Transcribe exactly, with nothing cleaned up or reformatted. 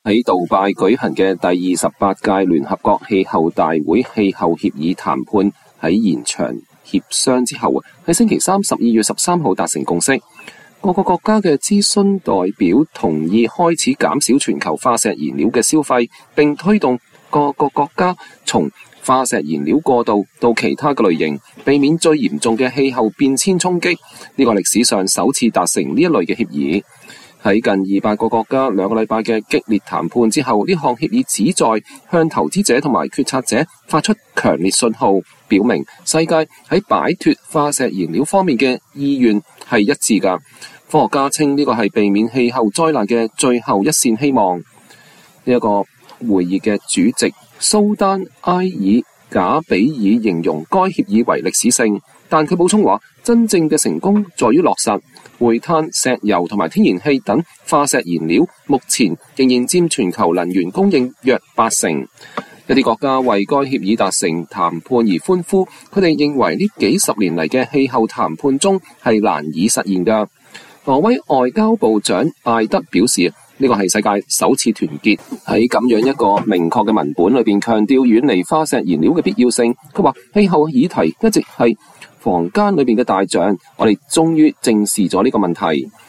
喺杜拜舉行嘅第二十八屆聯合國氣候大會氣候協議談判喺延長協商之後，喺星期三十二月十三號達成共識。各個國家嘅諮詢代表同意開始減少全球化石燃料嘅消費，並推動各個國家從化石燃料過渡到其他嘅類型，避免最嚴重嘅氣候變遷衝擊。呢個歷史上首次達成呢一類嘅協議。喺近二百個國家兩個禮拜嘅激烈談判之後，呢項協議旨在向投資者同埋決策者發出強烈信號，表明世界喺擺脫化石燃料方面嘅意願係一致㗎。科學家稱呢個係避免氣候災難嘅最後一線希望。呢、這、一個會議嘅主席蘇丹埃爾賈比爾形容該協議為歷史性，但佢補充話，真正嘅成功在於落實。煤炭、石油同埋天然氣等化石燃料目前仍然佔全球能源供應約八成。一啲國家為該協議達成談判而歡呼，佢哋認為呢幾十年嚟嘅氣候談判中係難以實現㗎。挪威外交部長艾德表示，呢個係世界首次團結喺咁樣一個明確嘅文本裏邊，強調遠離化石燃料嘅必要性。佢話氣候議題一直係房間裏邊嘅大象，我哋終於正視咗呢個問題。